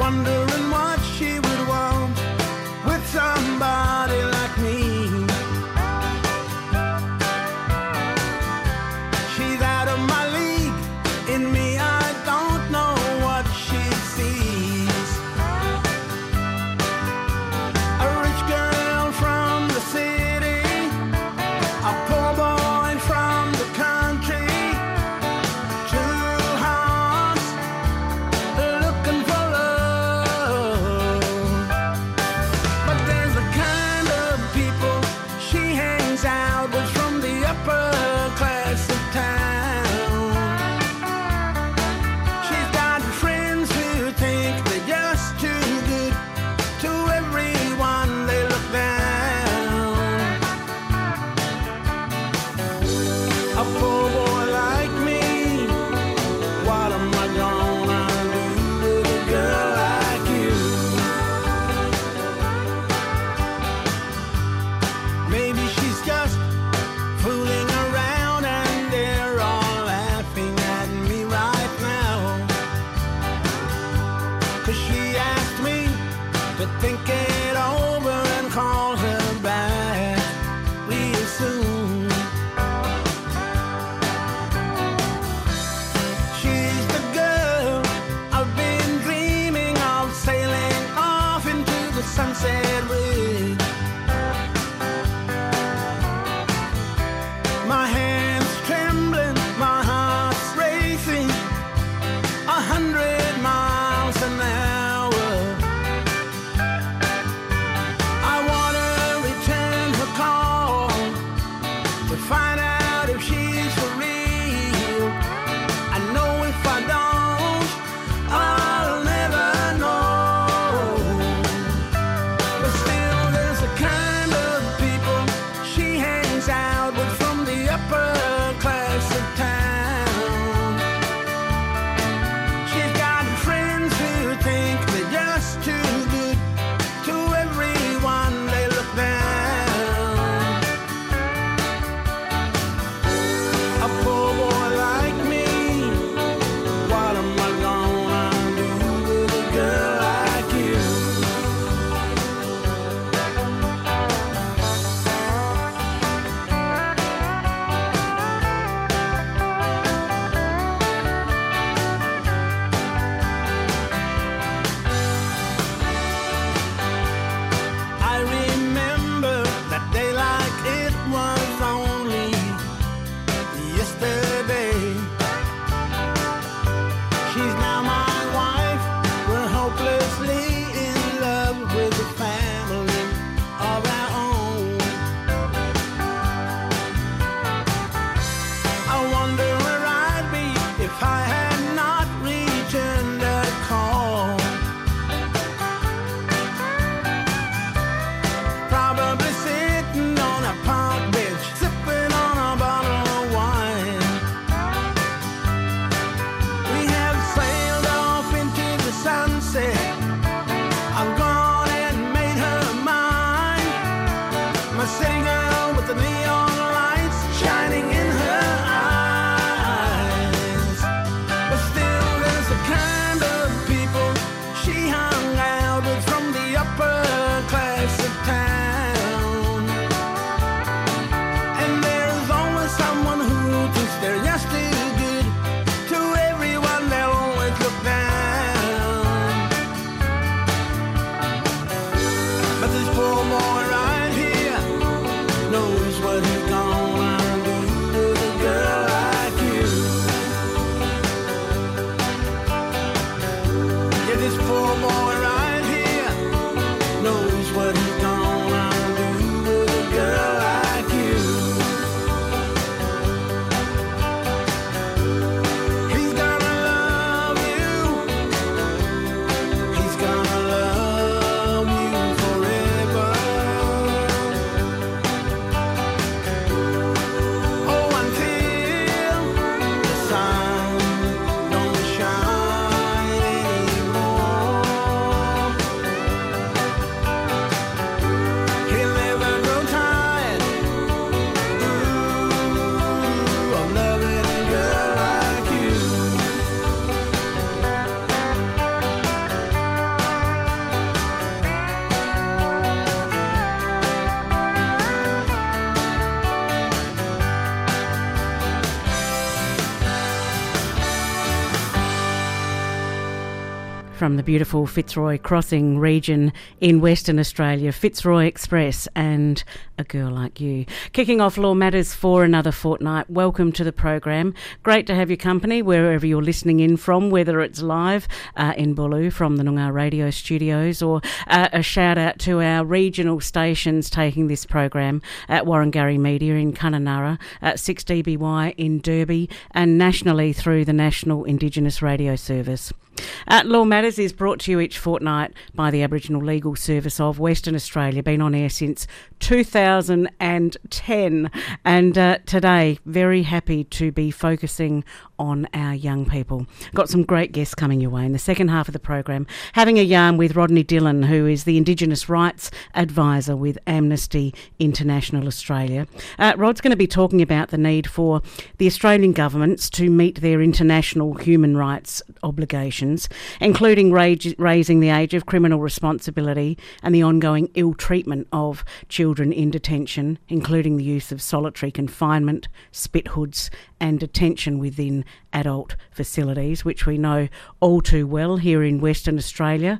wondering what she would want with somebody like me. She's out of my league. In me, I don't know what she sees. A rich girl from the city, a poor boy from the country. Two hearts looking for love. from the beautiful Fitzroy Crossing region in Western Australia, Fitzroy Express and A Girl Like You. Kicking off Law Matters for another fortnight. Welcome to the program. Great to have your company wherever you're listening in from, whether it's live in Bulu from the Noongar Radio Studios, or a shout out to our regional stations taking this program at Warrangarri Media in Kununurra, at 6DBY in Derby, and nationally through the National Indigenous Radio Service. Law Matters is brought to you each fortnight by the Aboriginal Legal Service of Western Australia, been on air since 2010, and today very happy to be focusing on our young people. Got some great guests coming your way in the second half of the program, having a yarn with Rodney Dillon, who is the Indigenous Rights Advisor with Amnesty International Australia. Rod's going to be talking about the need for the Australian governments to meet their international human rights obligations, including raising the age of criminal responsibility and the ongoing ill treatment of children in detention, including the use of solitary confinement, spit hoods and detention within adult facilities, which we know all too well here in Western Australia.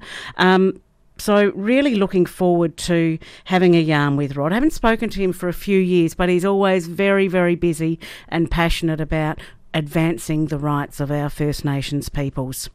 So really looking forward to having a yarn with Rod. I haven't spoken to him for a few years, but he's always very, very busy and passionate about advancing the rights of our First Nations peoples.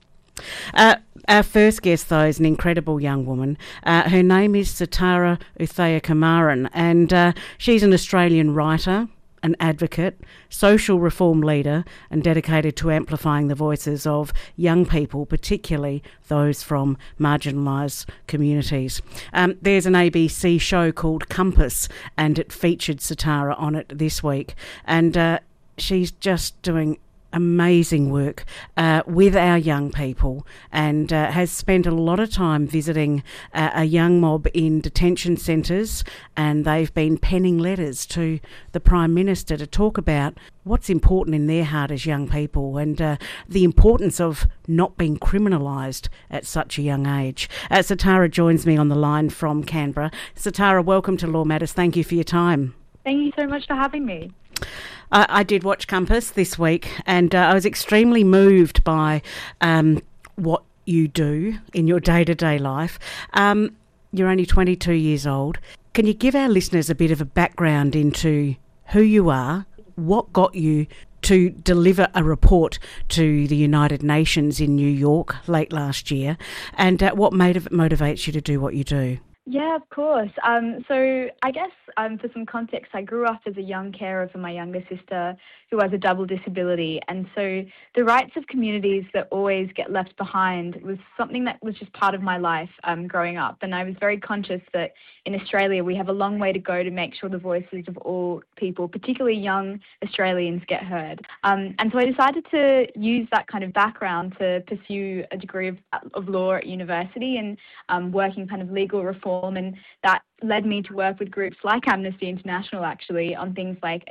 Our first guest, though, is an incredible young woman. Her name is Sitara Uthayakamaran, and she's an Australian writer, an advocate, social reform leader, and dedicated to amplifying the voices of young people, particularly those from marginalised communities. There's an ABC show called Compass, and it featured Sitara on it this week, and she's just doing amazing work with our young people, and has spent a lot of time visiting a young mob in detention centres, and they've been penning letters to the Prime Minister to talk about what's important in their heart as young people, and the importance of not being criminalised at such a young age. Sitara joins me on the line from Canberra. Sitara, welcome to Law Matters. Thank you for your time. Thank you so much for having me. I did watch Compass this week, and I was extremely moved by what you do in your day-to-day life. You're only 22 years old. Can you give our listeners a bit of a background into who you are, what got you to deliver a report to the United Nations in New York late last year, and what motivates you to do what you do? Yeah, of course. So I guess for some context, I grew up as a young carer for my younger sister who has a double disability. And so the rights of communities that always get left behind was something that was just part of my life growing up. And I was very conscious that in Australia, we have a long way to go to make sure the voices of all people, particularly young Australians, get heard. And so I decided to use that kind of background to pursue a degree of law at university and working kind of legal reform, and that led me to work with groups like Amnesty International, actually, on things like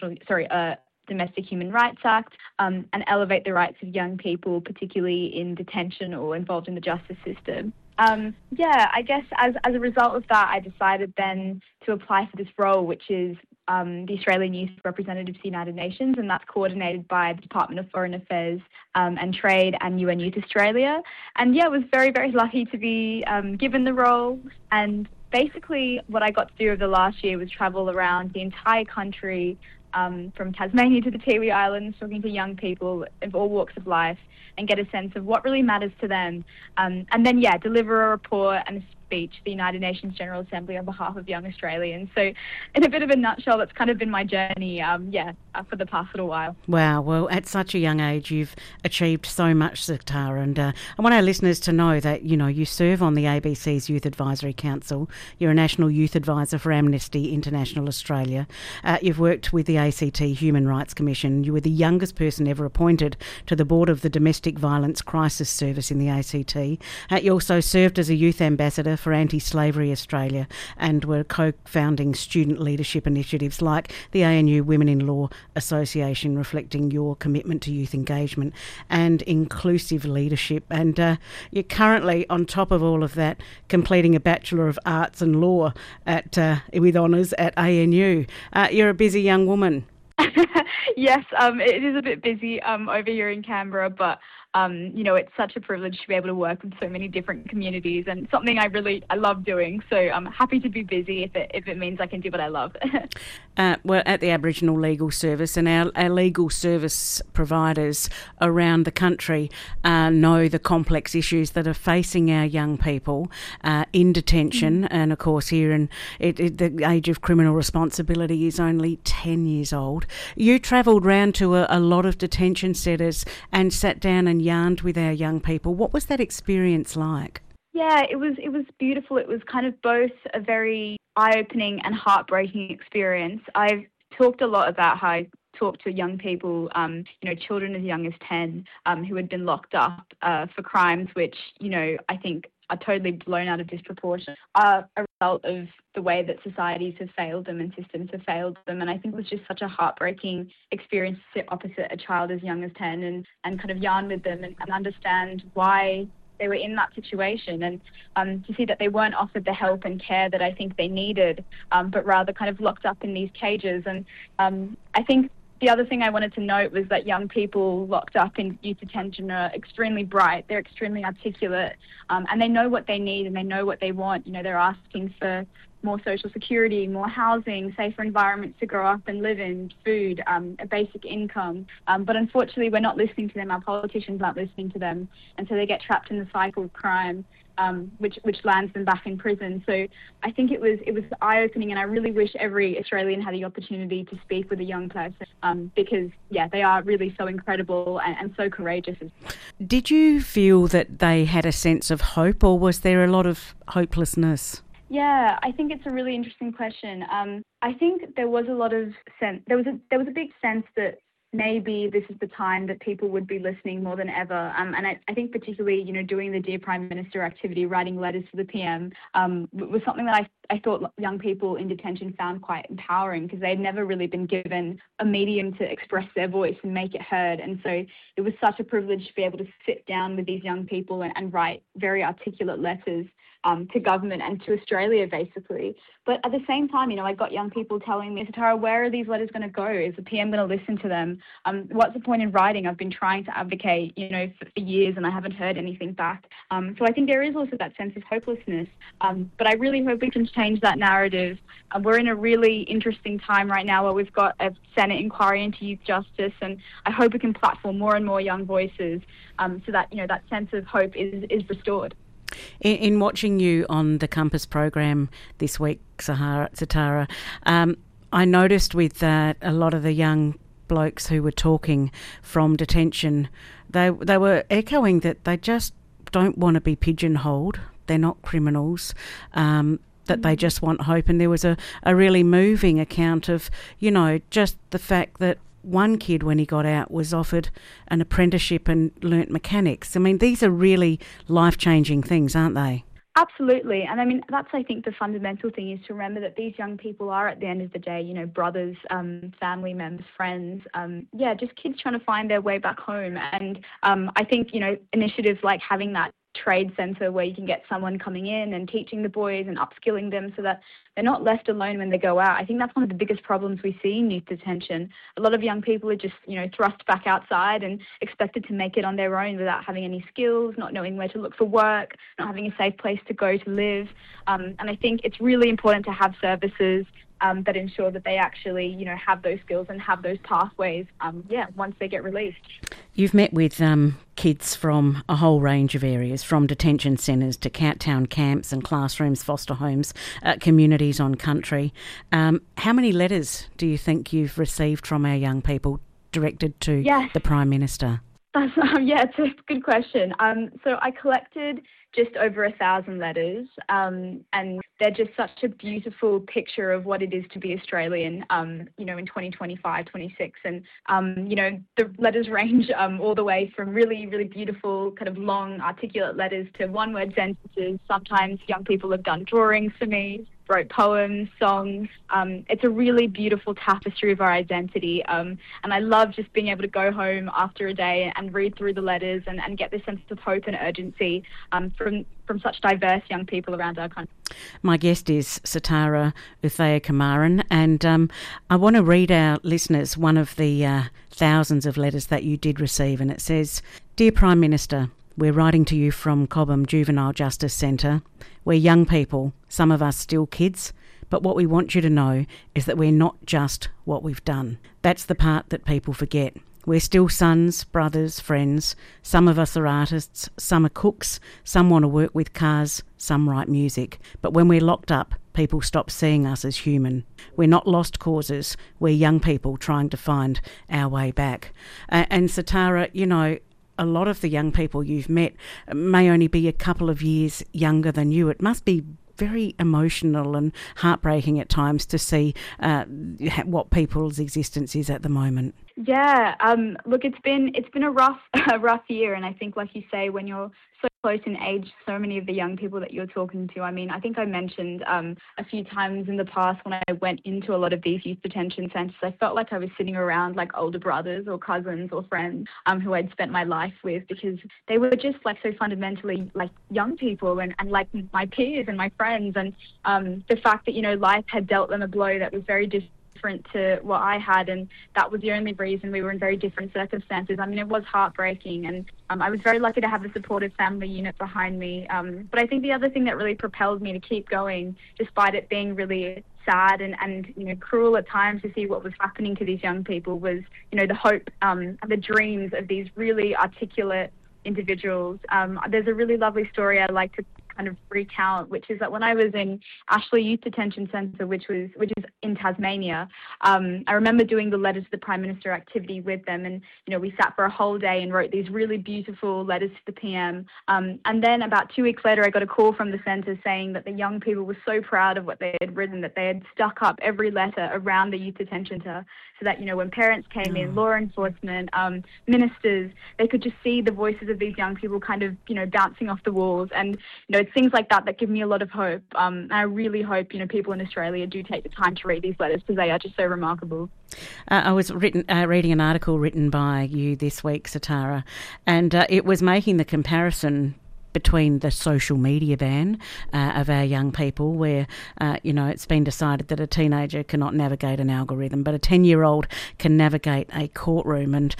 Domestic Human Rights Act, and elevate the rights of young people, particularly in detention or involved in the justice system. I guess as a result of that, I decided then to apply for this role, which is the Australian Youth Representative to the United Nations, and that's coordinated by the Department of Foreign Affairs and Trade and UN Youth Australia. And I was very, very lucky to be given the role. And basically what I got to do over the last year was travel around the entire country, from Tasmania to the Tiwi Islands, talking to young people of all walks of life and get a sense of what really matters to them. And then, deliver a report and a speech to the United Nations General Assembly on behalf of young Australians. So in a bit of a nutshell, that's kind of been my journey, for the past little while. Wow. Well, at such a young age, you've achieved so much, Sitara. And I want our listeners to know that, you serve on the ABC's Youth Advisory Council. You're a National Youth Advisor for Amnesty International Australia. You've worked with the ACT Human Rights Commission. You were the youngest person ever appointed to the board of the Domestic Violence Crisis Service in the ACT. You also served as a youth ambassador for Anti-Slavery Australia and were co-founding student leadership initiatives like the ANU Women in Law Association, reflecting your commitment to youth engagement and inclusive leadership. And you're currently, on top of all of that, completing a Bachelor of Arts and Law with honours at ANU. You're a busy young woman. Yes, it is a bit busy over here in Canberra, but It's such a privilege to be able to work with so many different communities, and something I love doing. So I'm happy to be busy if it means I can do what I love. We're at the Aboriginal Legal Service, and our legal service providers around the country know the complex issues that are facing our young people in detention. And of course, here in the age of criminal responsibility is only 10 years old. You travelled round to a lot of detention centres and sat down and yarned with our young people. What was that experience like? Yeah, it was beautiful. It was kind of both a very eye-opening and heartbreaking experience. I've talked a lot about how I talked to young people, children as young as 10, who had been locked up for crimes which, I think are totally blown out of disproportion, are a result of the way that societies have failed them and systems have failed them. And I think it was just such a heartbreaking experience to sit opposite a child as young as 10 and kind of yarn with them and understand why they were in that situation, and to see that they weren't offered the help and care that I think they needed, but rather kind of locked up in these cages. And I think the other thing I wanted to note was that young people locked up in youth detention are extremely bright, they're extremely articulate, and they know what they need and they know what they want. They're asking for more social security, more housing, safer environments to grow up and live in, food, a basic income. But unfortunately, we're not listening to them. Our politicians aren't listening to them. And so they get trapped in the cycle of crime, which lands them back in prison. So I think it was eye-opening, and I really wish every Australian had the opportunity to speak with a young person because, they are really so incredible and so courageous. Did you feel that they had a sense of hope, or was there a lot of hopelessness? Yeah, I think it's a really interesting question. I think there was a lot of sense. There was a big sense that maybe this is the time that people would be listening more than ever. And I think particularly, doing the Dear Prime Minister activity, writing letters to the PM, was something that I thought young people in detention found quite empowering, because they had never really been given a medium to express their voice and make it heard. And so it was such a privilege to be able to sit down with these young people and write very articulate letters to government and to Australia, basically. But at the same time, I got young people telling me, Tara, where are these letters going to go? Is the PM going to listen to them? What's the point in writing? I've been trying to advocate, for years, and I haven't heard anything back. So I think there is also that sense of hopelessness. But I really hope we can change that narrative. We're in a really interesting time right now where we've got a Senate inquiry into youth justice, and I hope we can platform more and more young voices so that, that sense of hope is restored. In watching you on the Compass program this week, Sitara, I noticed with a lot of the young blokes who were talking from detention, they were echoing that they just don't want to be pigeonholed. They're not criminals. That they just want hope. And there was a really moving account of, just the fact that one kid, when he got out, was offered an apprenticeship and learnt mechanics. I mean, these are really life-changing things, aren't they? Absolutely. And I mean, that's, I think, the fundamental thing is to remember that these young people are, at the end of the day, brothers, family members, friends, just kids trying to find their way back home. And I think, initiatives like having that trade centre where you can get someone coming in and teaching the boys and upskilling them so that they're not left alone when they go out. I think that's one of the biggest problems we see in youth detention. A lot of young people are just, thrust back outside and expected to make it on their own without having any skills, not knowing where to look for work, not having a safe place to go to live. And I think it's really important to have services that ensure that they actually, have those skills and have those pathways, once they get released. You've met with kids from a whole range of areas, from detention centres to town camps and classrooms, foster homes, communities on country. How many letters do you think you've received from our young people directed to the Prime Minister? It's a good question. So I collected just over 1,000 letters, and they're just such a beautiful picture of what it is to be Australian, in 2025, 26. And, the letters range all the way from really, really beautiful, kind of long, articulate letters to one-word sentences. Sometimes young people have done drawings for me, wrote poems, songs. It's a really beautiful tapestry of our identity. And I love just being able to go home after a day and read through the letters and get this sense of hope and urgency from such diverse young people around our country. My guest is Sitara Uthayakamaran, and I want to read our listeners one of the thousands of letters that you did receive, and it says, "Dear Prime Minister, we're writing to you from Cobham Juvenile Justice Centre. We're young people, some of us still kids, but what we want you to know is that we're not just what we've done. That's the part that people forget. We're still sons, brothers, friends. Some of us are artists, some are cooks, some want to work with cars, some write music. But when we're locked up, people stop seeing us as human. We're not lost causes. We're young people trying to find our way back." And Sitara, you know, a lot of the young people you've met may only be a couple of years younger than you. It must be very emotional and heartbreaking at times to see what people's existence is at the moment. Yeah, look, it's been a rough year, and I think, like you say, when you're so close in age, so many of the young people that you're talking to. I mean, I think I mentioned a few times in the past when I went into a lot of these youth detention centres, I felt like I was sitting around like older brothers or cousins or friends who I'd spent my life with, because they were just like so fundamentally like young people and like my peers and my friends, and the fact that, you know, life had dealt them a blow that was very different to what I had, and that was the only reason. We were in very different circumstances. I mean, it was heartbreaking, and I was very lucky to have a supportive family unit behind me. But I think the other thing that really propelled me to keep going, despite it being really sad and you know, cruel at times to see what was happening to these young people, was, you know, the hope, the dreams of these really articulate individuals. There's a really lovely story I like to kind of recount, which is that when I was in Ashley Youth Detention Centre, which is in Tasmania, I remember doing the Letters to the Prime Minister activity with them, and, you know, we sat for a whole day and wrote these really beautiful letters to the PM, and then about 2 weeks later I got a call from the centre saying that the young people were so proud of what they had written, that they had stuck up every letter around the youth detention centre, so that, you know, when parents came in, law enforcement, ministers, they could just see the voices of these young people kind of, you know, bouncing off the walls. And, you know, it's things like that that give me a lot of hope. And I really hope, you know, people in Australia do take the time to read these letters, because they are just so remarkable. I was reading an article written by you this week, Sitara, and it was making the comparison between the social media ban of our young people, where, you know, it's been decided that a teenager cannot navigate an algorithm, but a 10-year-old can navigate a courtroom. And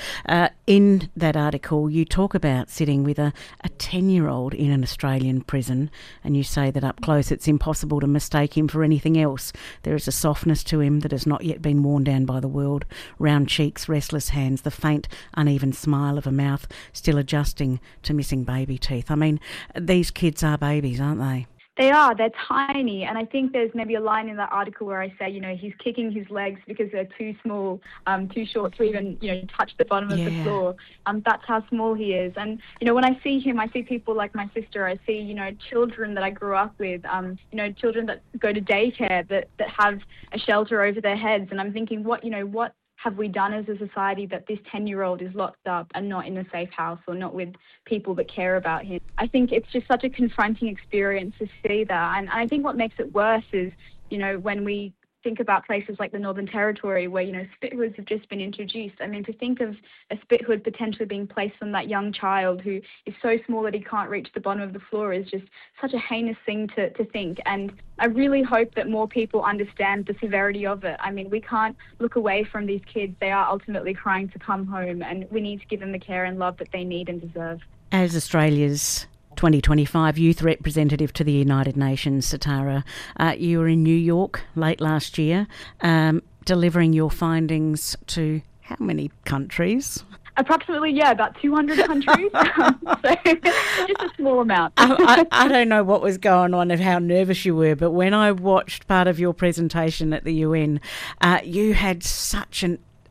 in that article, you talk about sitting with a 10-year-old in an Australian prison, and you say that up close it's impossible to mistake him for anything else. There is a softness to him that has not yet been worn down by the world. Round cheeks, restless hands, the faint, uneven smile of a mouth still adjusting to missing baby teeth. I mean, these kids are babies, aren't they? They are. They're tiny. And I think there's maybe a line in that article where I say, you know, he's kicking his legs because they're too small, too short to even, you know, touch the bottom of the floor. That's how small he is. And, you know, when I see him, I see people like my sister. I see, you know, children that I grew up with, you know, children that go to daycare, that have a shelter over their heads. And I'm thinking, what have we done as a society that this 10-year-old is locked up and not in a safe house or not with people that care about him? I think it's just such a confronting experience to see that. And I think what makes it worse is, you know, when we think about places like the Northern Territory where, you know, spit hoods have just been introduced. I mean, to think of a spit hood potentially being placed on that young child who is so small that he can't reach the bottom of the floor is just such a heinous thing to think. And I really hope that more people understand the severity of it. I mean, we can't look away from these kids. They are ultimately crying to come home, and we need to give them the care and love that they need and deserve. As Australia's 2025 Youth Representative to the United Nations, Sitara, you were in New York late last year, delivering your findings to how many countries? Approximately, about 200 countries. So just a small amount. I don't know what was going on and how nervous you were, but when I watched part of your presentation at the UN, you had such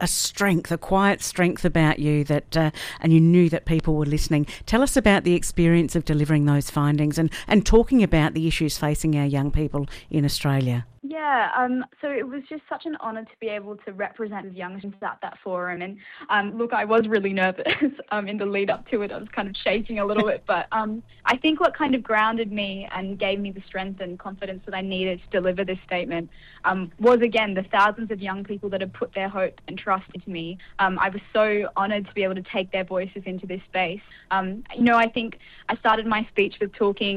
a quiet strength about you that, and you knew that people were listening. Tell us about the experience of delivering those findings and talking about the issues facing our young people in Australia. Yeah, so it was just such an honour to be able to represent youngsters at that forum. And look, I was really nervous in the lead up to it. I was kind of shaking a little bit, but I think what kind of grounded me and gave me the strength and confidence that I needed to deliver this statement was, again, the thousands of young people that have put their hope and trust into me. I was so honoured to be able to take their voices into this space. I think I started my speech with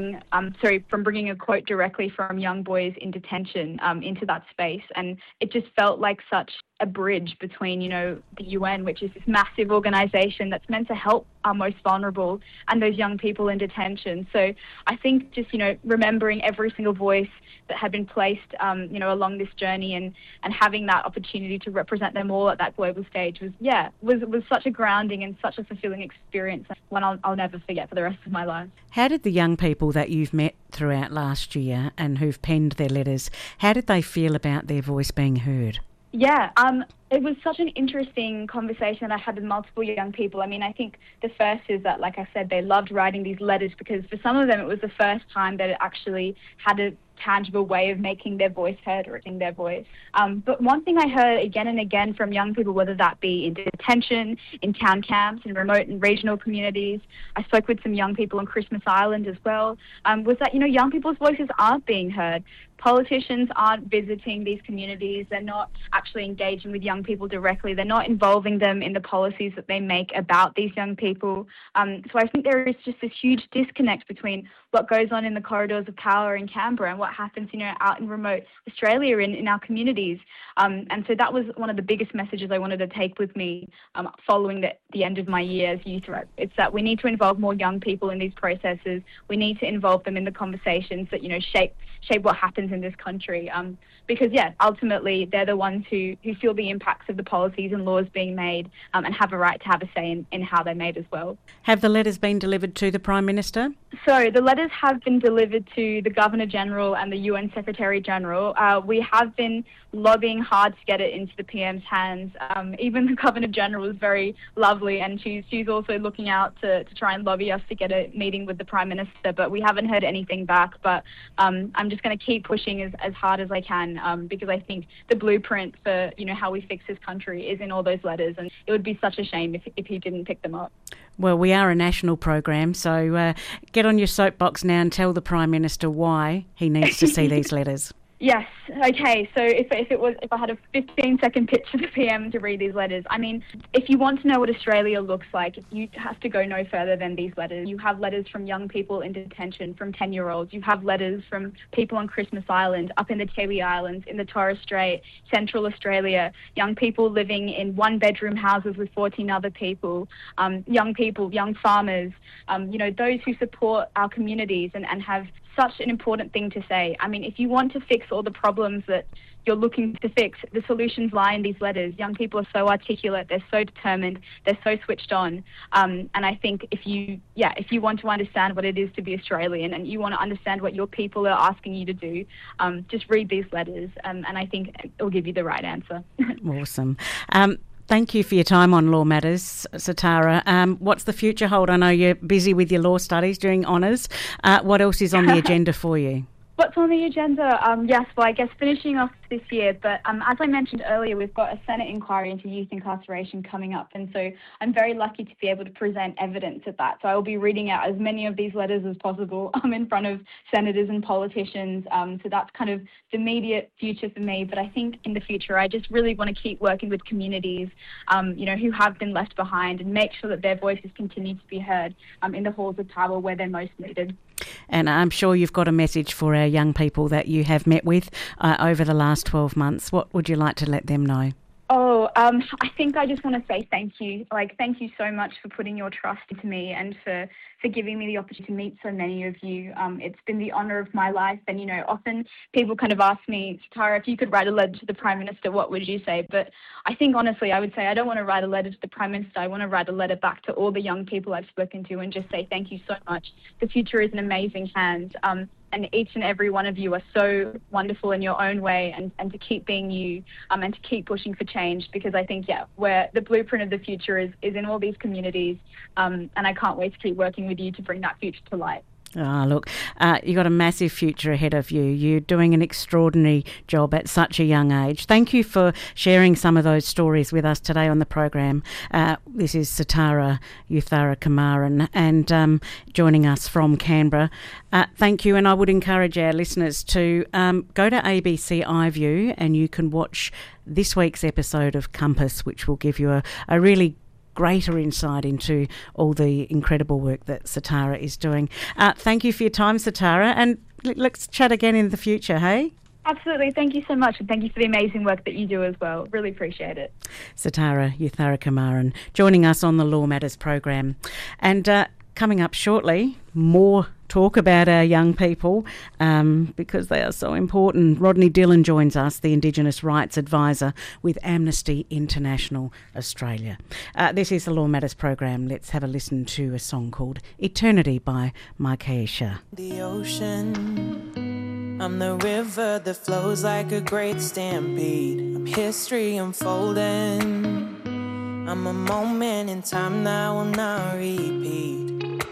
from bringing a quote directly from young boys in detention into that space. And it just felt like such a bridge between, the UN, which is this massive organisation that's meant to help our most vulnerable, and those young people in detention. So I think just, remembering every single voice that had been placed, along this journey and having that opportunity to represent them all at that global stage was such a grounding and such a fulfilling experience, one I'll never forget for the rest of my life. How did the young people that you've met throughout last year and who've penned their letters, how did they feel about their voice being heard? Yeah, it was such an interesting conversation I had with multiple young people. I mean, I think the first is that, like I said, they loved writing these letters because for some of them it was the first time that it actually had a tangible way of making their voice heard or using their voice. But one thing I heard again and again from young people, whether that be in detention, in town camps, in remote and regional communities, I spoke with some young people on Christmas Island as well, was that, young people's voices aren't being heard. Politicians aren't visiting these communities. They're not actually engaging with young people directly. They're not involving them in the policies that they make about these young people. So I think there is just this huge disconnect between what goes on in the corridors of power in Canberra and what happens, out in remote Australia in our communities. And so that was one of the biggest messages I wanted to take with me following the end of my year as youth rep. It's that we need to involve more young people in these processes. We need to involve them in the conversations that, shape what happens in this country. Because, ultimately they're the ones who feel the impacts of the policies and laws being made and have a right to have a say in how they're made as well. Have the letters been delivered to the Prime Minister? So the letters have been delivered to the Governor-General and the UN Secretary-General. We have been lobbying hard to get it into the PM's hands. Even the Governor-General is very lovely, and she's also looking out to try and lobby us to get a meeting with the Prime Minister, but we haven't heard anything back. But I'm just going to keep pushing as hard as I can because I think the blueprint for, how we fix this country is in all those letters, and it would be such a shame if he didn't pick them up. Well, we are a national program, so get on your soapbox now and tell the Prime Minister why he needs to see these letters. Yes. Okay. So if I had a 15-second pitch for the PM to read these letters, I mean, if you want to know what Australia looks like, you have to go no further than these letters. You have letters from young people in detention, from 10-year-olds. You have letters from people on Christmas Island, up in the Tiwi Islands, in the Torres Strait, Central Australia. Young people living in one-bedroom houses with 14 other people. Young people, young farmers. Those who support our communities and have such an important thing to say. I mean, if you want to fix all the problems that you're looking to fix, the solutions lie in these letters. Young people are so articulate, they're so determined, they're so switched on. And I think if you want to understand what it is to be Australian and you want to understand what your people are asking you to do, just read these letters, and I think it'll give you the right answer. Awesome. Thank you for your time on Law Matters, Sitara. What's the future hold? I know you're busy with your law studies, doing honours. What else is on the agenda for you? What's on the agenda? Yes, well, I guess finishing off this year, but as I mentioned earlier, we've got a Senate inquiry into youth incarceration coming up, and so I'm very lucky to be able to present evidence at that. So I will be reading out as many of these letters as possible in front of senators and politicians. So that's kind of the immediate future for me, but I think in the future I just really want to keep working with communities, who have been left behind, and make sure that their voices continue to be heard in the halls of power where they're most needed. And I'm sure you've got a message for our young people that you have met with over the last 12 months. What would you like to let them know? I think I just want to say thank you. Thank you so much for putting your trust into me and for giving me the opportunity to meet so many of you. It's been the honour of my life. And, often people kind of ask me, Tara, if you could write a letter to the Prime Minister, what would you say? But I think, honestly, I would say I don't want to write a letter to the Prime Minister. I want to write a letter back to all the young people I've spoken to and just say thank you so much. The future is in amazing hands. And each and every one of you are so wonderful in your own way, and to keep being you, and to keep pushing for change, because I think, where the blueprint of the future is in all these communities, and I can't wait to keep working with you to bring that future to light. Look, you've got a massive future ahead of you. You're doing an extraordinary job at such a young age. Thank you for sharing some of those stories with us today on the program. This is Sitara Utharakumaran and joining us from Canberra. Thank you, and I would encourage our listeners to go to ABC iView and you can watch this week's episode of Compass, which will give you a really greater insight into all the incredible work that Sitara is doing. Thank you for your time, Sitara, and let's chat again in the future, hey? Absolutely. Thank you so much, and thank you for the amazing work that you do as well. Really appreciate it. Sitara Utharakumaran joining us on the Law Matters program. And coming up shortly, more talk about our young people because they are so important. Rodney Dillon joins us, the Indigenous Rights Advisor with Amnesty International Australia. This is the Law Matters program. Let's have a listen to a song called Eternity by Maikaisha. The ocean, I'm the river that flows like a great stampede. I'm history unfolding. I'm a moment in time that will not repeat.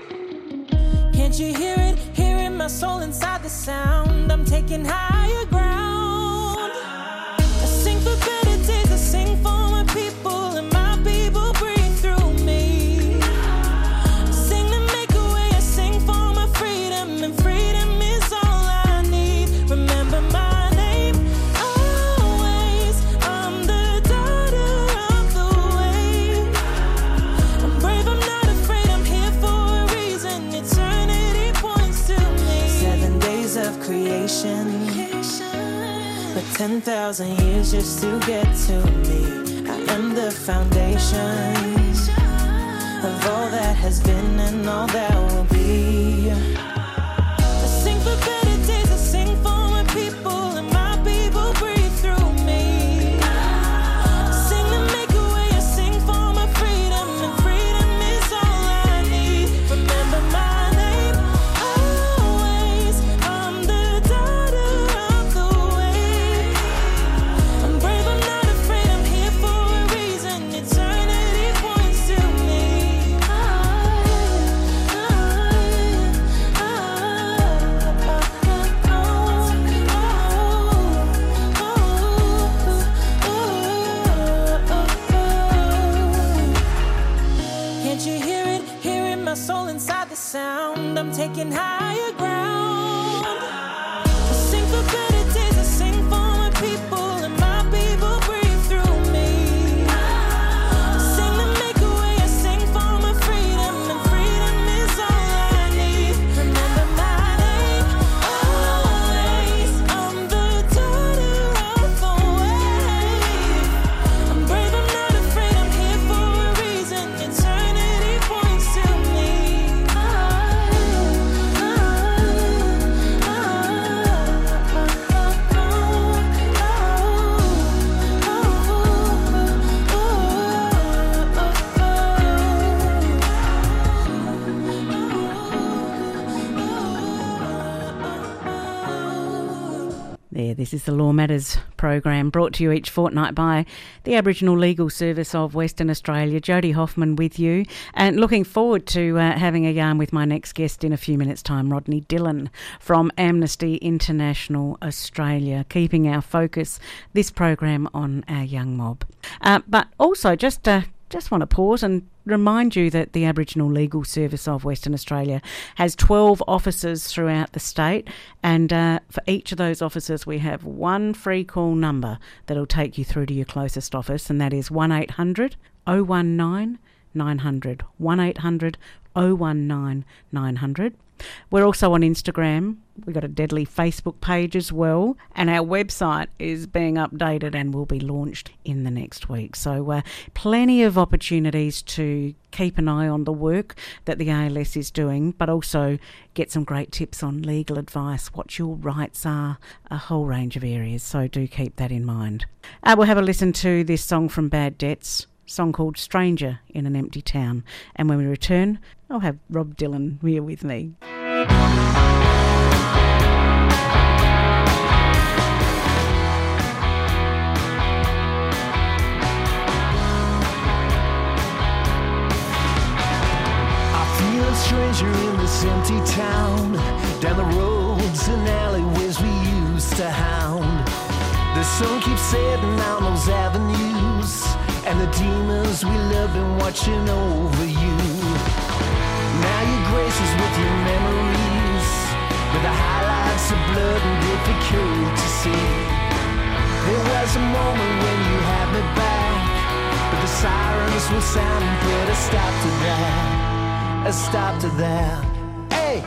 Can't you hear it? Hearing my soul inside the sound. I'm taking higher ground. I sing for better days, I sing for my people, and my people breathe through me. I sing to make a way, I sing for my freedom, and freedom is all I need. Remember my name always. I'm the daughter of the wave. I'm brave, I'm not afraid, I'm here for a reason. Eternity points to me. 7 days of creation, but 10,000 years just to get to me. I am the foundation of all that has been and all that will be. I sing for better days, I sing for my people, and my people breathe through me. I sing to make a way, I sing for my freedom, and freedom is all I need. Remember my name always. I'm the daughter of the wave. I'm brave, I'm not afraid, I'm here for a reason. Eternity points to me. Can't you hear it? Hearing my soul inside the sound. I'm taking higher ground. I sing for better days, I sing for my people, and my people breathe through me. I sing to make a way, I sing for my freedom, and freedom is all I need. Remember my name always. I'm the daughter of the wave. I'm brave, I'm not afraid, I'm here for a reason. Eternity points to me. There, this is the Law Matters program brought to you each fortnight by the Aboriginal Legal Service of Western Australia. Jodie Hoffman with you, and looking forward to having a yarn with my next guest in a few minutes' time, Rodney Dillon from Amnesty International Australia, keeping our focus this program on our young mob. But also just want to pause and remind you that the Aboriginal Legal Service of Western Australia has 12 offices throughout the state, and for each of those offices we have one free call number that'll take you through to your closest office, and that is 1800 019 900, 1800 019 900. We're also on Instagram. We've got a deadly Facebook page as well, and our website is being updated and will be launched in the next week. So plenty of opportunities to keep an eye on the work that the ALS is doing, but also get some great tips on legal advice, what your rights are, a whole range of areas. So do keep that in mind. We'll have a listen to this song from Bad Debts, song called Stranger in an Empty Town. And when we return, I'll have Rob Dillon here with me. I feel a stranger in this empty town. Down the roads and alleyways we used to hound. The sun keeps setting on those avenues, and the demons we love been watching over you. Now you grace us with your memories, but the highlights are blurred and difficult to see. There was a moment when you had me back, but the sirens will sound and put a stop to that. A stop to that. Hey!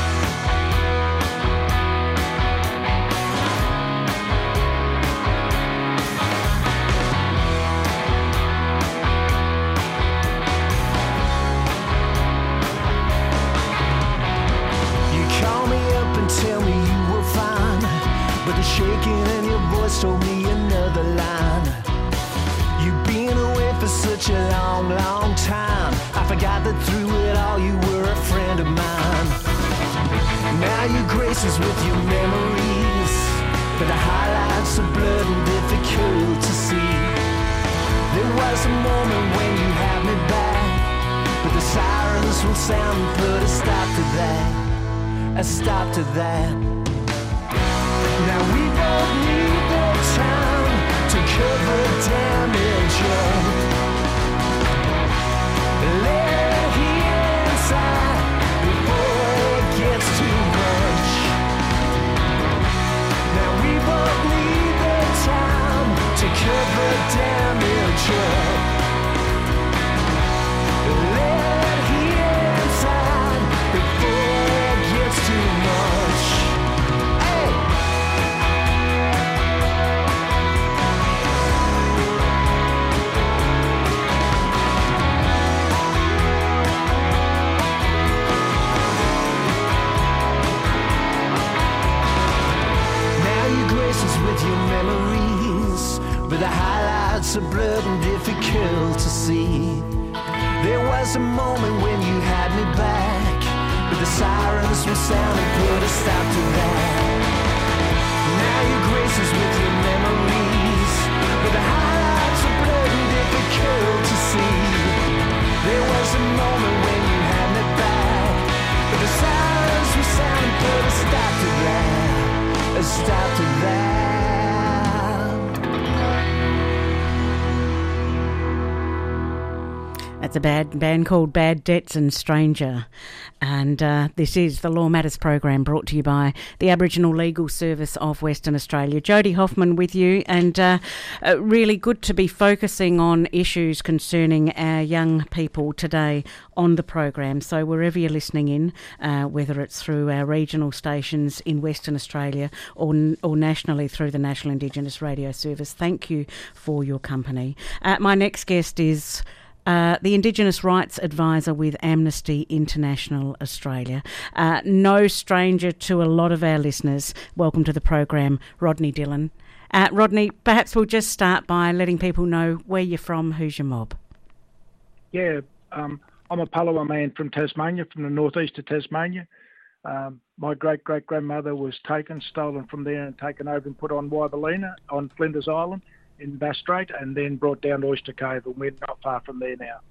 Tell me you were fine, but the shaking in your voice told me another line. You've been away for such a long, long time. I forgot that through it all you were a friend of mine. Now you grace us with your memories, but the highlights are blurred and difficult to see. There was a moment when you had me back, but the sirens will sound and put a stop to that. A stop to that. Now we both need the time to cover damage up. Let it heal inside before it gets too much. Now we both need the time to cover damage up. Let it heal inside before it's too much. Hey! Now you grace us with your memories, but the highlights are blurred and difficult to see. There was a moment when you had me back, but the sirens will sound and put a stop to that. Now you grace us with your memories, but the highlights are blurred and difficult to see. There was a moment when you had me back, but the sirens will sound and put a stop to that. A stop to that. That's a band called Bad Debts and Stranger. And this is the Law Matters program brought to you by the Aboriginal Legal Service of Western Australia. Jodie Hoffman with you, and really good to be focusing on issues concerning our young people today on the program. So wherever you're listening in, whether it's through our regional stations in Western Australia or nationally through the National Indigenous Radio Service, thank you for your company. My next guest is the Indigenous Rights Advisor with Amnesty International Australia. No stranger to a lot of our listeners. Welcome to the program, Rodney Dillon. Rodney, perhaps we'll just start by letting people know where you're from, who's your mob. Yeah, I'm a Palawa man from Tasmania, from the northeast of Tasmania. My great-great-grandmother was stolen from there and taken over and put on Waibalina on Flinders Island in Bass Strait, and then brought down to Oyster Cove, and we're not far from there now.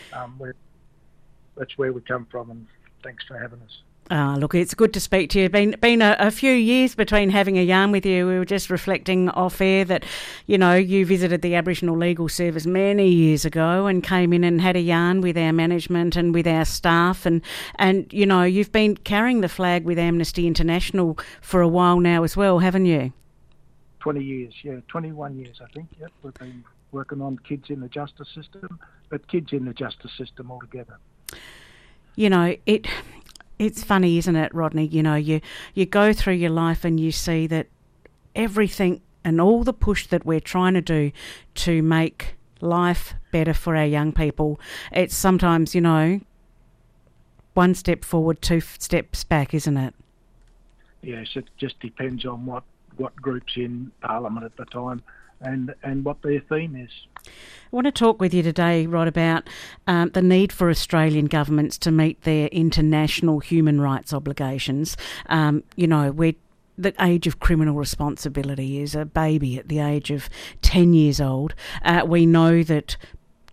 That's where we come from, and thanks for having us. Look, it's good to speak to you. Been a few years between having a yarn with you. We were just reflecting off air that, you know, you visited the Aboriginal Legal Service many years ago and came in and had a yarn with our management and with our staff, and you know, you've been carrying the flag with Amnesty International for a while now as well, haven't you? 20 years, 21 years, I think. Yep, we've been working on kids in the justice system, but kids in the justice system altogether. You know, it's funny, isn't it, Rodney? You know, you go through your life and you see that everything and all the push that we're trying to do to make life better for our young people, it's sometimes, you know, one step forward, two steps back, isn't it? Yes, it just depends on what group's in Parliament at the time and what their theme is. I want to talk with you today, Rod, about the need for Australian governments to meet their international human rights obligations. You know, the age of criminal responsibility is a baby at the age of 10 years old. We know that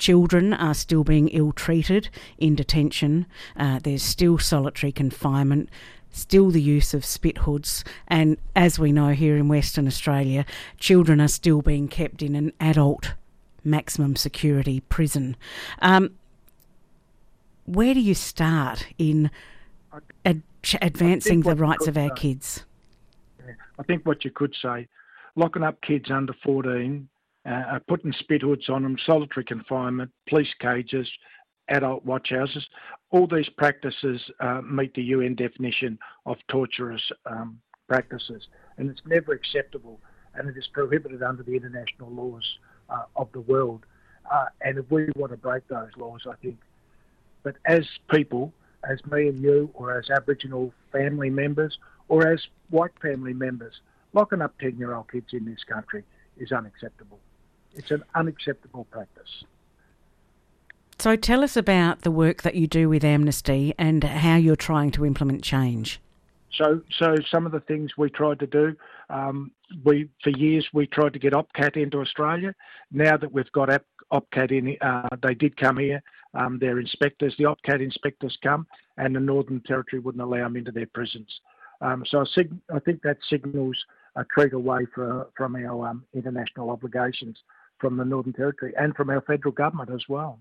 children are still being ill-treated in detention. There's still solitary confinement, still the use of spit hoods, and as we know here in Western Australia, children are still being kept in an adult maximum security prison. Where do you start in advancing the rights of our kids? I think what you could say, locking up kids under 14, putting spit hoods on them, solitary confinement, police cages, adult watch houses, all these practices meet the UN definition of torturous practices, and it's never acceptable, and it is prohibited under the international laws of the world. And if we want to break those laws, I think, but as people, as me and you, or as Aboriginal family members, or as white family members, locking up 10-year-old kids in this country is unacceptable. It's an unacceptable practice. So tell us about the work that you do with Amnesty and how you're trying to implement change. So some of the things we tried to do, for years we tried to get OPCAT into Australia. Now that we've got OPCAT in, they did come here. Their inspectors, the OPCAT inspectors come, and the Northern Territory wouldn't allow them into their prisons. So I think that signals a treat away from our international obligations from the Northern Territory and from our federal government as well.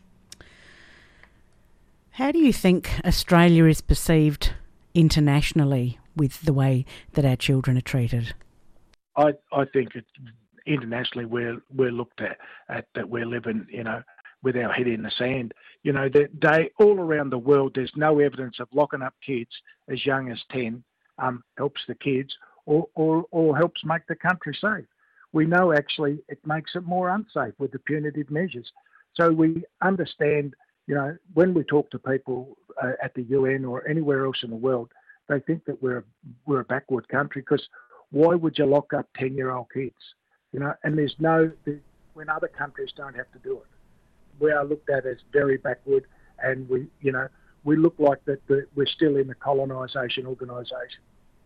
How do you think Australia is perceived internationally with the way that our children are treated? I think internationally we're looked at that we're living, with our head in the sand. They all around the world, there's no evidence of locking up kids as young as 10 helps the kids or helps make the country safe. We know actually it makes it more unsafe with the punitive measures. So we understand, when we talk to people at the UN or anywhere else in the world, they think that we're a backward country, because why would you lock up 10-year-old kids? And when other countries don't have to do it. We are looked at as very backward, and we look like that we're still in the colonisation organisation.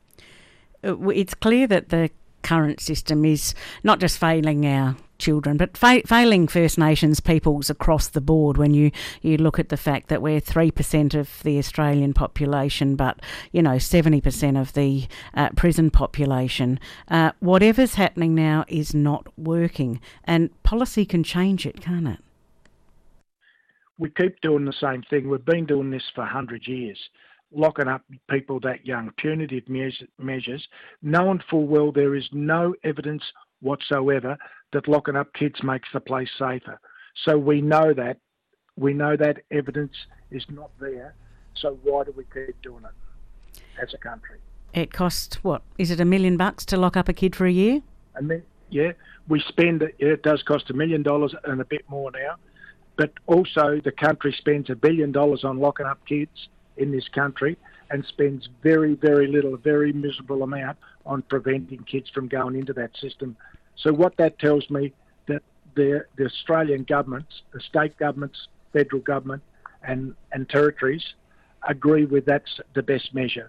It's clear that the current system is not just failing our children, but failing First Nations peoples across the board. When you look at the fact that we're 3% of the Australian population, but 70% of the prison population, whatever's happening now is not working, and policy can change it, can't it? We keep doing the same thing. We've been doing this for 100 years, locking up people that young, punitive measures, knowing full well there is no evidence whatsoever that locking up kids makes the place safer. So we know that evidence is not there. So why do we keep doing it as a country? It costs, what, is it $1 million to lock up a kid for a year? We spend it. It does cost $1 million and a bit more now. But also the country spends $1 billion on locking up kids in this country and spends very, very little, a very miserable amount on preventing kids from going into that system. So what that tells me, that the Australian governments, the state governments, federal government and territories agree with that's the best measure.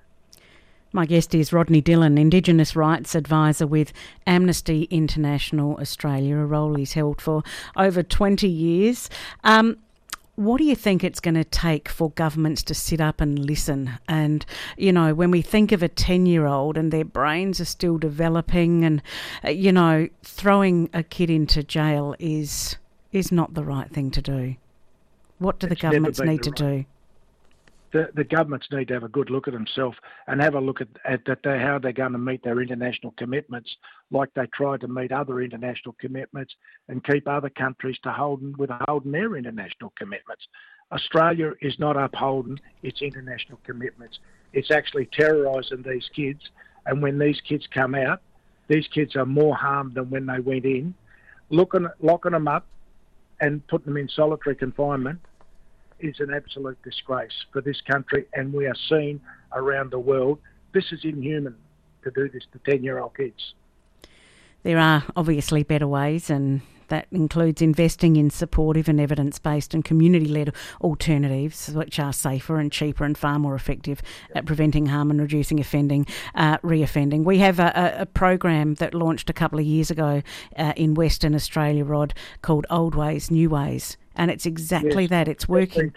My guest is Rodney Dillon, Indigenous Rights Advisor with Amnesty International Australia, a role he's held for over 20 years. What do you think it's going to take for governments to sit up and listen? And, when we think of a 10-year-old and their brains are still developing and, throwing a kid into jail is not the right thing to do. What do the governments need to do? The governments need to have a good look at themselves and have a look at how they're going to meet their international commitments, like they try to meet other international commitments and keep other countries withholding their international commitments. Australia is not upholding its international commitments. It's actually terrorising these kids, and when these kids come out, these kids are more harmed than when they went in. Locking them up and putting them in solitary confinement is an absolute disgrace for this country, and we are seen around the world. This is inhuman to do this to 10-year-old kids. There are obviously better ways, and that includes investing in supportive and evidence-based and community-led alternatives which are safer and cheaper and far more effective at preventing harm and reducing reoffending. We have a program that launched a couple of years ago in Western Australia, Rod, called Old Ways, New Ways, and it's exactly that. It's working.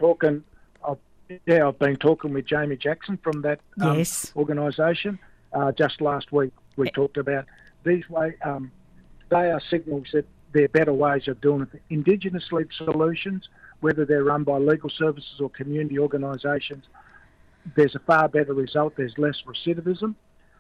I've been talking with Jamie Jackson from that organisation. Just last week we talked about these ways. They are signals that there are better ways of doing it. Indigenous-led solutions, whether they're run by legal services or community organisations, there's a far better result. There's less recidivism,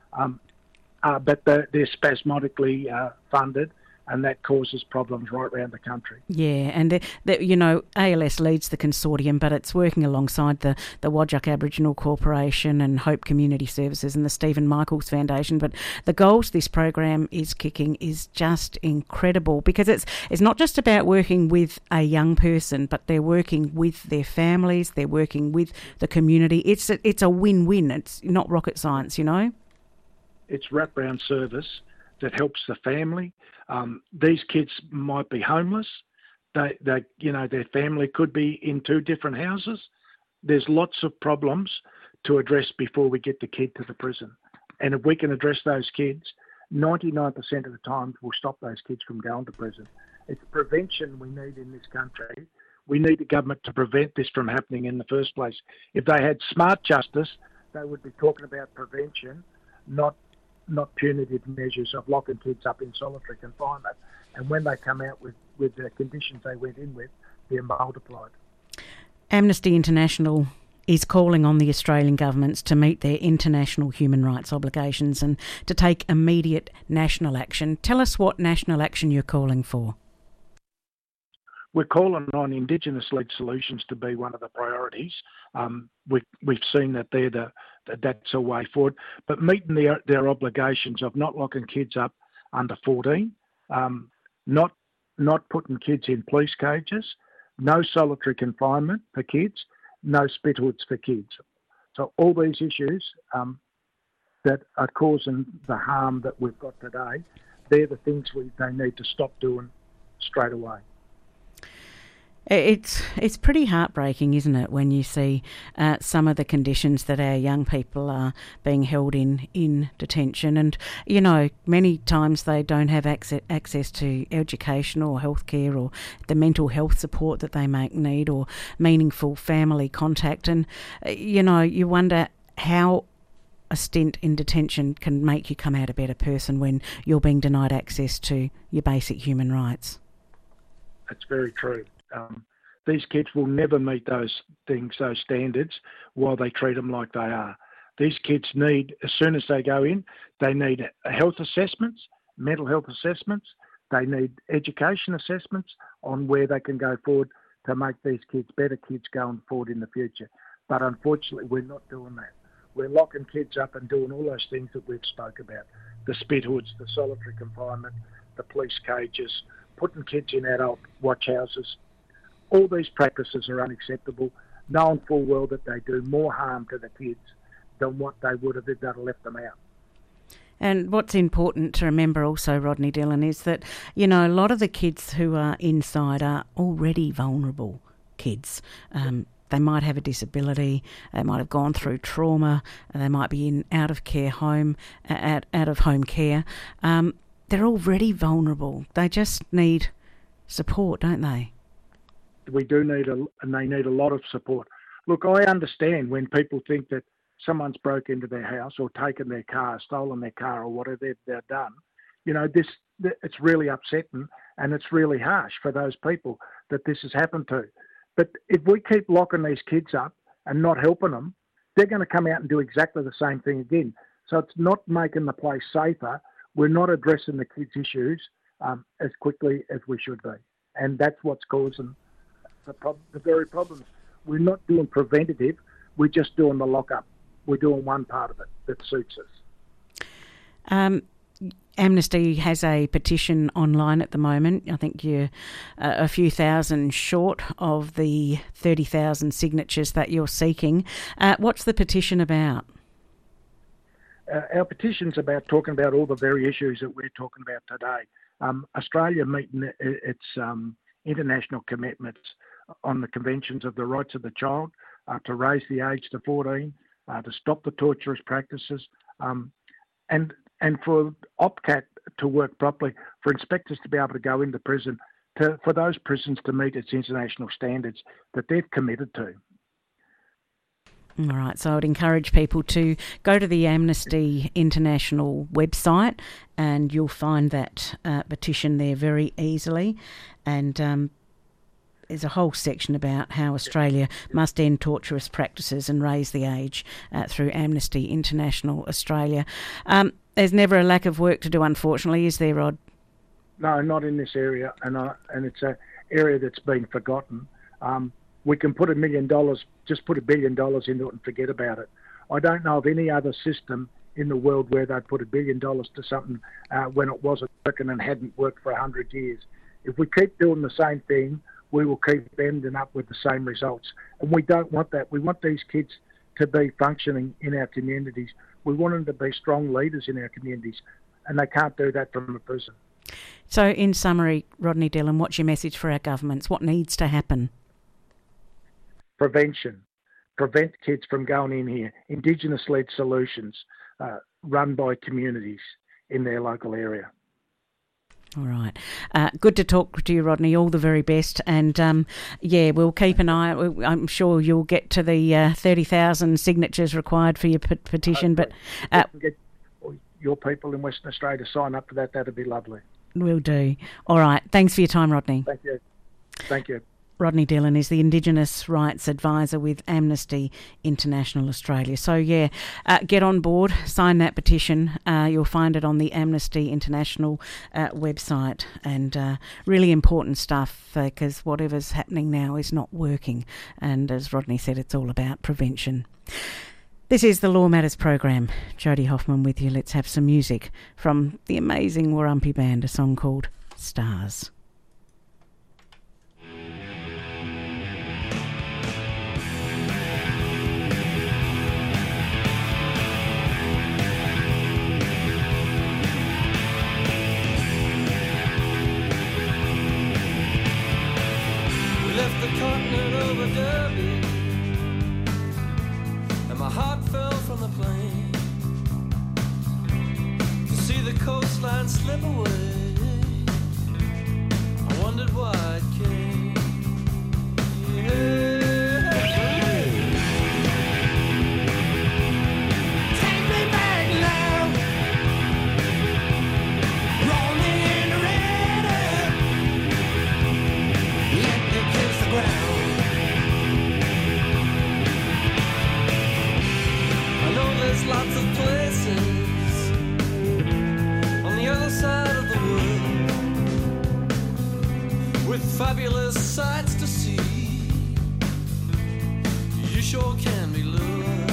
but they're spasmodically funded, and that causes problems right around the country. Yeah, and ALS leads the consortium, but it's working alongside the Whadjuk Aboriginal Corporation and Hope Community Services and the Stephen Michaels Foundation. But the goals this program is kicking is just incredible, because it's not just about working with a young person, but they're working with their families, they're working with the community. It's a win-win. It's not rocket science, It's wraparound service that helps the family. These kids might be homeless. Their family could be in two different houses. There's lots of problems to address before we get the kid to the prison. And if we can address those kids, 99% of the time we'll stop those kids from going to prison. It's prevention we need in this country. We need the government to prevent this from happening in the first place. If they had smart justice, they would be talking about prevention, not punitive measures of locking kids up in solitary confinement. And when they come out with the conditions they went in with, they're multiplied. Amnesty International is calling on the Australian governments to meet their international human rights obligations and to take immediate national action. Tell us what national action you're calling for. We're calling on Indigenous-led solutions to be one of the priorities. We've seen that that's a way forward, but meeting their obligations of not locking kids up under 14, not putting kids in police cages, no solitary confinement for kids, no spit hoods for kids. So all these issues that are causing the harm that we've got today, they're the things they need to stop doing straight away. It's pretty heartbreaking, isn't it, when you see some of the conditions that our young people are being held in detention. And, many times they don't have access to education or healthcare or the mental health support that they might need or meaningful family contact. And, you wonder how a stint in detention can make you come out a better person when you're being denied access to your basic human rights. That's very true. These kids will never meet those standards while they treat them like they are. These kids need, as soon as they go in, they need health assessments, mental health assessments. They need education assessments on where they can go forward to make these kids better kids going forward in the future. But unfortunately, we're not doing that. We're locking kids up and doing all those things that we've spoke about. The spit hoods, the solitary confinement, the police cages, putting kids in adult watch houses. All these practices are unacceptable, knowing full well that they do more harm to the kids than what they would have if they'd left them out. And what's important to remember also, Rodney Dillon, is that, a lot of the kids who are inside are already vulnerable kids. They might have a disability, they might have gone through trauma, they might be in out of home care. They're already vulnerable. They just need support, don't they? We do need and they need a lot of support. Look, I understand when people think that someone's broke into their house or taken their car, stolen their car or whatever they've done. It's really upsetting and it's really harsh for those people that this has happened to. But if we keep locking these kids up and not helping them, they're going to come out and do exactly the same thing again. So it's not making the place safer. We're not addressing the kids' issues as quickly as we should be. And that's what's causing the very problems. We're not doing preventative, we're just doing the lock-up. We're doing one part of it that suits us. Amnesty has a petition online at the moment. I think you're a few thousand short of the 30,000 signatures that you're seeking. What's the petition about? our petition's about talking about all the very issues that we're talking about today. Australia meeting its international commitments on the conventions of the rights of the child, to raise the age to 14, to stop the torturous practices, and for OPCAT to work properly, for inspectors to be able to go into prison, for those prisons to meet its international standards that they've committed to. All right, so I would encourage people to go to the Amnesty International website and you'll find that petition there very easily. And there's a whole section about how Australia must end torturous practices and raise the age through Amnesty International Australia. There's never a lack of work to do, unfortunately, is there, Rod? No, not in this area, and it's an area that's been forgotten. We can put $1 million, just put $1 billion into it and forget about it. I don't know of any other system in the world where they'd put $1 billion to something when it wasn't working and hadn't worked for 100 years. If we keep doing the same thing, we will keep ending up with the same results. And we don't want that. We want these kids to be functioning in our communities. We want them to be strong leaders in our communities, and they can't do that from a prison. So in summary, Rodney Dillon, what's your message for our governments? What needs to happen? Prevention. Prevent kids from going in here. Indigenous-led solutions run by communities in their local area. All right. Good to talk to you, Rodney. All the very best. And, we'll keep an eye. I'm sure you'll get to the 30,000 signatures required for your petition. But if you can get your people in Western Australia to sign up for that, that'd be lovely. Will do. All right. Thanks for your time, Rodney. Thank you. Thank you. Rodney Dillon is the Indigenous Rights Advisor with Amnesty International Australia. So, get on board, sign that petition. You'll find it on the Amnesty International website. And really important stuff, because whatever's happening now is not working. And as Rodney said, it's all about prevention. This is the Law Matters program. Jodie Hoffman with you. Let's have some music from the amazing Warumpi Band, a song called Stars. Left the continent over Derby, and my heart fell from the plane to see the coastline slip away. I wondered why it came. Take me back now, roll me in the river, let me kiss the ground. I know there's lots of places on the other side of the world with fabulous sights to see. You sure can be lured.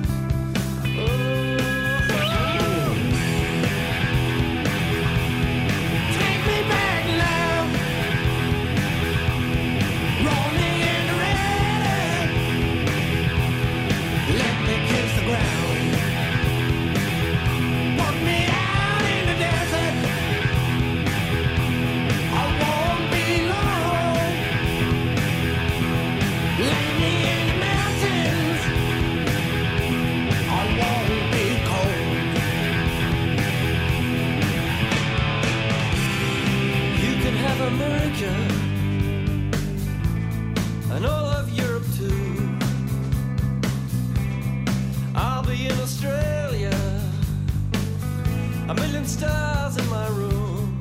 Take me back now, roll me in the river, let me kiss the ground. Put me out in the desert, I won't be long. Lay me in the mountains, I won't be cold. You can have America and all of Europe too. I'll be in Australia, a million stars in my room.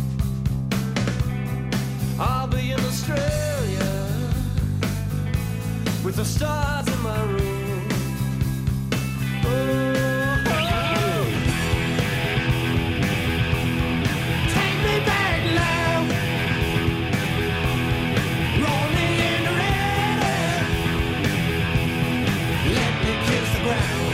I'll be in Australia with the stars in my room. Take me back now, roll me in the river, let me kiss the ground.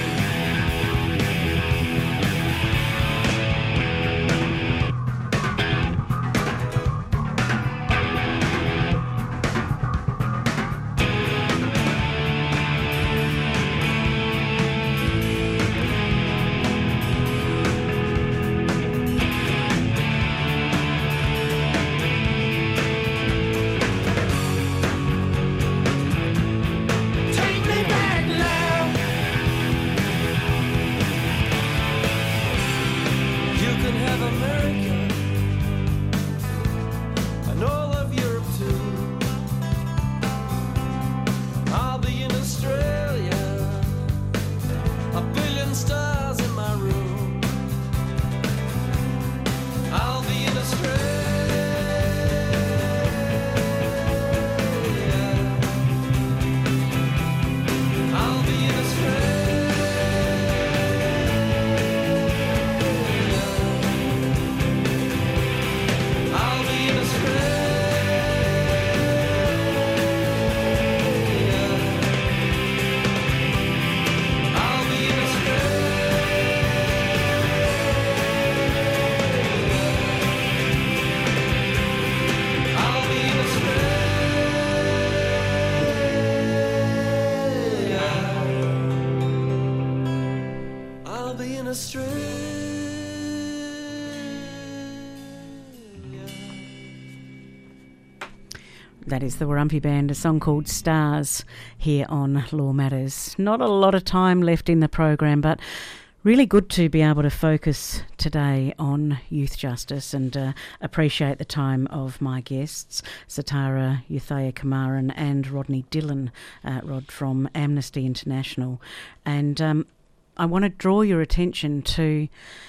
That is the Warumpi Band, a song called Stars here on Law Matters. Not a lot of time left in the program, but really good to be able to focus today on youth justice and appreciate the time of my guests, Satara Uthaya Kumaran and Rodney Dillon, Rod from Amnesty International. And I want to draw your attention to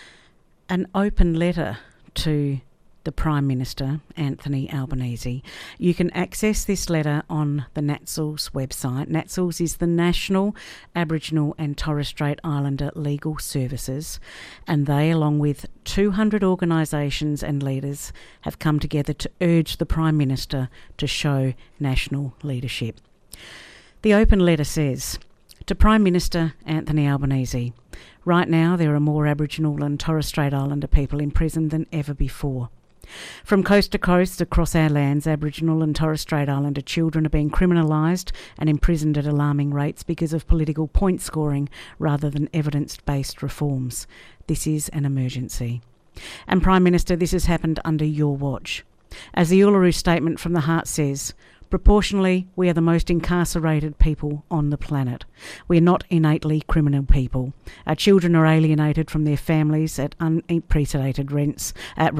an open letter to the Prime Minister, Anthony Albanese. You can access this letter on the NATSL's website. NATSL's is the National Aboriginal and Torres Strait Islander Legal Services, and they, along with 200 organisations and leaders, have come together to urge the Prime Minister to show national leadership. The open letter says, to Prime Minister Anthony Albanese, right now there are more Aboriginal and Torres Strait Islander people in prison than ever before. From coast to coast across our lands, Aboriginal and Torres Strait Islander children are being criminalised and imprisoned at alarming rates because of political point scoring rather than evidence-based reforms. This is an emergency. And Prime Minister, this has happened under your watch. As the Uluru Statement from the Heart says, proportionally, we are the most incarcerated people on the planet. We are not innately criminal people. Our children are alienated from their families at unprecedented rates.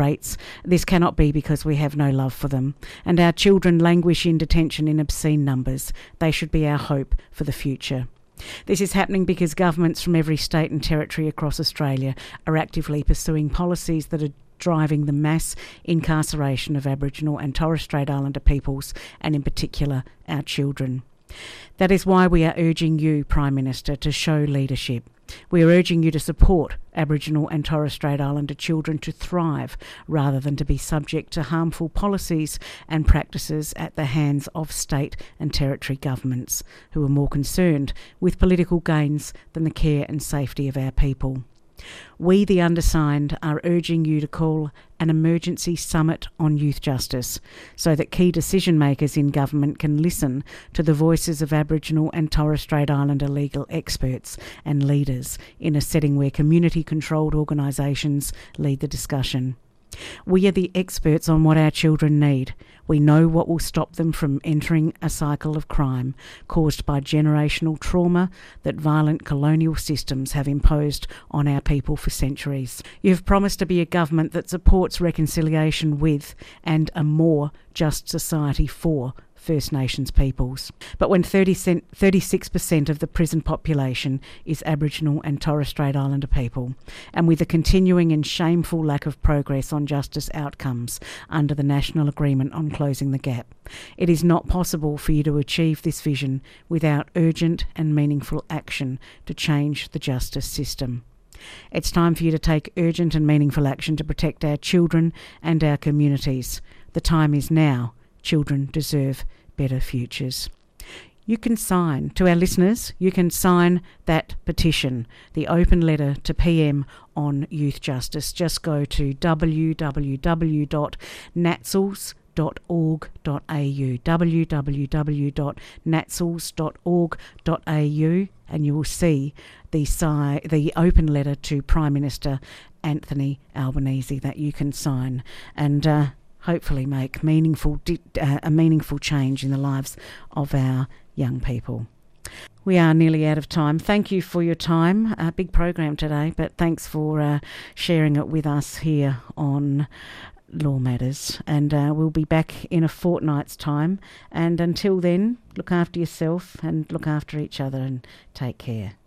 This cannot be because we have no love for them. And our children languish in detention in obscene numbers. They should be our hope for the future. This is happening because governments from every state and territory across Australia are actively pursuing policies that are driving the mass incarceration of Aboriginal and Torres Strait Islander peoples, and in particular our children. That is why we are urging you, Prime Minister, to show leadership. We are urging you to support Aboriginal and Torres Strait Islander children to thrive rather than to be subject to harmful policies and practices at the hands of state and territory governments who are more concerned with political gains than the care and safety of our people. We, the undersigned, are urging you to call an emergency summit on youth justice so that key decision makers in government can listen to the voices of Aboriginal and Torres Strait Islander legal experts and leaders in a setting where community-controlled organisations lead the discussion. We are the experts on what our children need. We know what will stop them from entering a cycle of crime caused by generational trauma that violent colonial systems have imposed on our people for centuries. You have promised to be a government that supports reconciliation with and a more just society for First Nations peoples. But when 36% of the prison population is Aboriginal and Torres Strait Islander people, and with a continuing and shameful lack of progress on justice outcomes under the National Agreement on Closing the Gap, it is not possible for you to achieve this vision without urgent and meaningful action to change the justice system. It's time for you to take urgent and meaningful action to protect our children and our communities. The time is now. Children deserve better futures. You can sign, to our listeners, you can sign that petition, the open letter to PM on youth justice. Just go to www.natsls.org.au, www.natsls.org.au, and you will see the open letter to Prime Minister Anthony Albanese that you can sign and hopefully make a meaningful change in the lives of our young people. We are nearly out of time. Thank you for your time. A big program today, but thanks for sharing it with us here on Law Matters. And we'll be back in a fortnight's time. And until then, look after yourself and look after each other and take care.